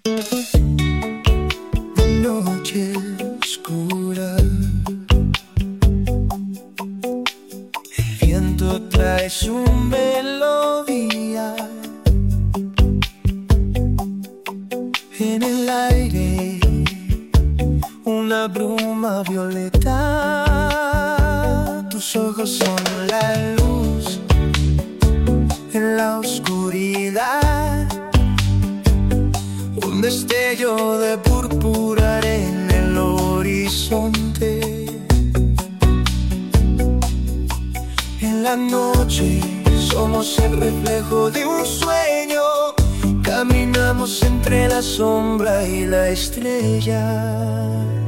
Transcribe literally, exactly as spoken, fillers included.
De noche oscura, el viento trae su melodía. En el aire una bruma violeta. Tus ojos son la luz en la oscuridad. Un destello de púrpura en el horizonte. En la noche somos el reflejo de un sueño. Caminamos entre la sombra y la estrella.